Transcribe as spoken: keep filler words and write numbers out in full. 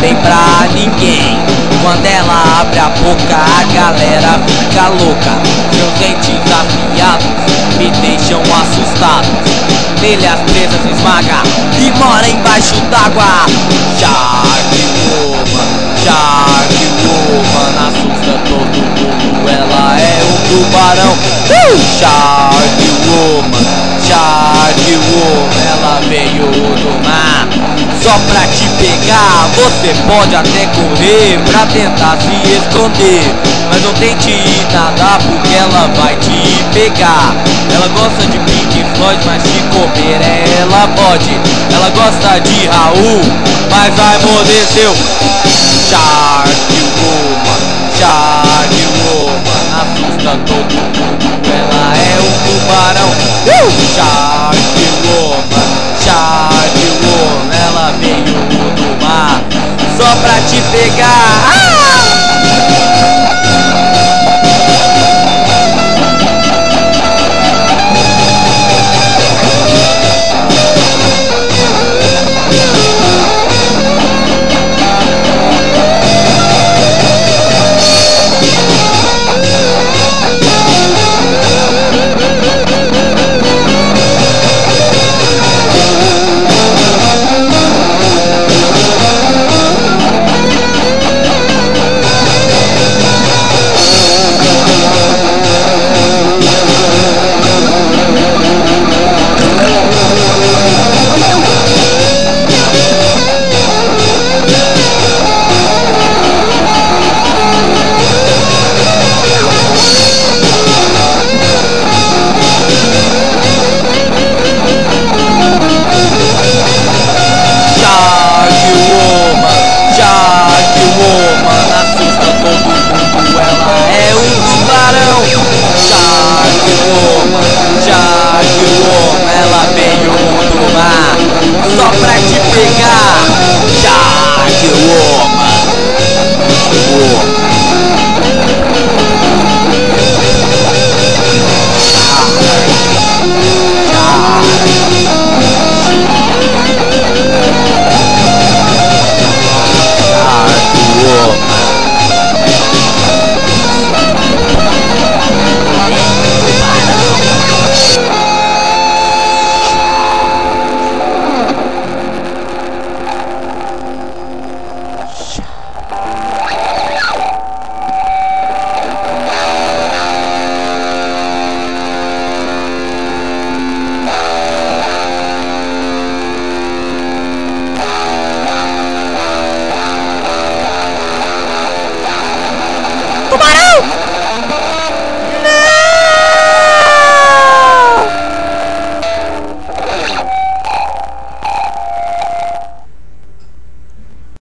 bem pra ninguém. Quando ela abre a boca, a galera fica louca. Seus dentes afiados me deixam assustado. Telhas presas esmaga e mora embaixo d'água. Shark Woman, Shark Woman, assusta todo mundo, ela é um tubarão. uh! Shark Woman, Shark Woman, ela veio do mar só pra te pegar. Você pode até correr pra tentar se esconder, mas não tente ir nadar porque ela vai te pegar. Ela gosta de Pink Floyd, mas te comer ela pode. Ela gosta de Raul, mas vai morder seu. Shark Woman, Shark Woman, assusta todo mundo, ela é um tubarão. uh! Shark Woman, Shark Woman, ela veio do mar só pra te pegar.